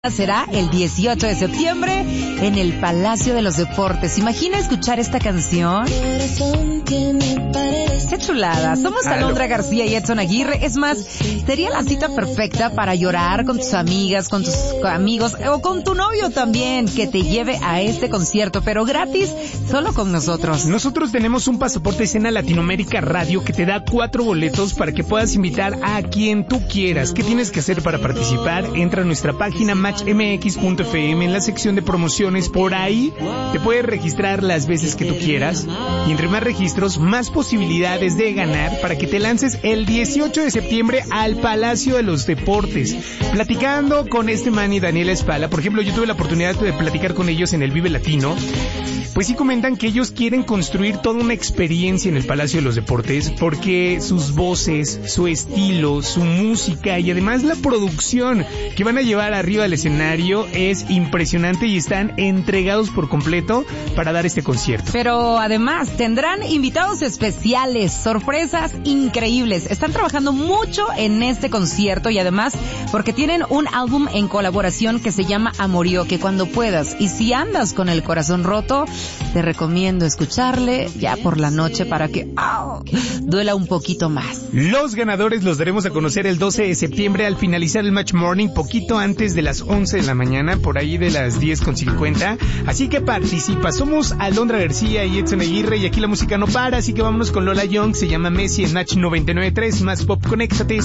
Será el 18 de septiembre en el Palacio de los Deportes. ¿Imagina escuchar esta canción? ¡Qué chulada! Somos Alondra García y Edson Aguirre. Es más, sería la cita perfecta para llorar con tus amigas, con tus amigos o con tu novio también, que te lleve a este concierto, pero gratis, solo con nosotros. Nosotros tenemos un pasaporte Escena Latinoamérica Radio que te da 4 boletos para que puedas invitar a quien tú quieras. ¿Qué tienes que hacer para participar? Entra a nuestra página matchmx.fm en la sección de promociones. Por ahí te puedes registrar las veces que tú quieras y entre más registros, más posibilidades de ganar para que te lances el 18 de septiembre al Palacio de los Deportes. Platicando con man y Daniela Espala, por ejemplo, yo tuve la oportunidad de platicar con ellos en el Vive Latino. Pues sí comentan que ellos quieren construir toda una experiencia en el Palacio de los Deportes porque sus voces, su estilo, su música y además la producción que van a llevar arriba del escenario es impresionante y están entregados por completo para dar este concierto. Pero además tendrán invitados especiales, sorpresas increíbles. Están trabajando mucho en este concierto y además porque tienen un álbum en colaboración que se llama Amorío, que cuando puedas y si andas con el corazón roto, te recomiendo escucharle ya por la noche para que duela un poquito más. Los ganadores los daremos a conocer el 12 de septiembre al finalizar el Match Morning, poquito antes de las 11 de la mañana, por ahí de las 10:50. Así que participa. Somos Alondra García y Edson Aguirre y aquí la música no para, así que vámonos con Lola Young, se llama Messi en Match 99.3, más pop, conéctate.